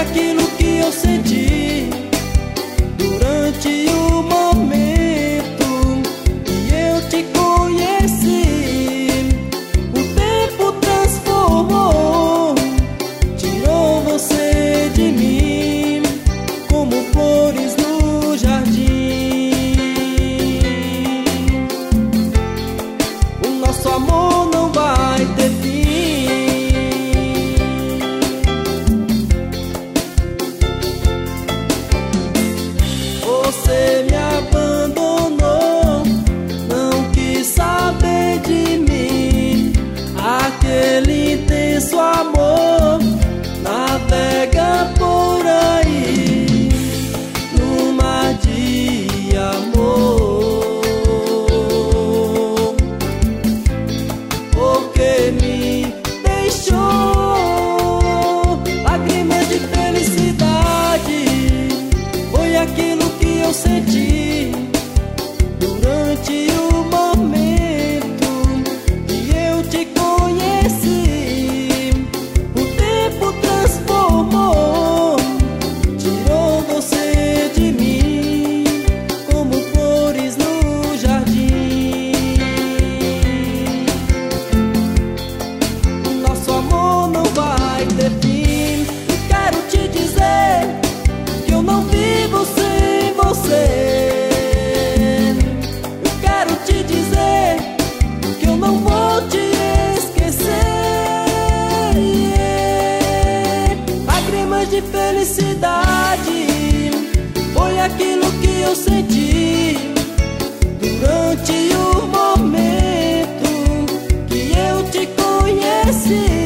aquilo que eu senti durante o momento que eu te conheci. O tempo transformou, tirou você de mim, como flores no jardim. O nosso amor não vai ter fim. Você me abandonou, não quis saber de mim. Aquele intenso amor navega por aí no mar de amor. Porque me deixou lágrimas de felicidade. Foi aquilo que eu senti durante o momento que eu te conheci. O tempo transformou, tirou você de mim, como flores no jardim. O nosso amor não vai ter fim. E quero te dizer que eu não vivo sem você. Eu quero te dizer que eu não vou te esquecer. Lágrimas de felicidade foi aquilo que eu senti durante o momento que eu te conheci.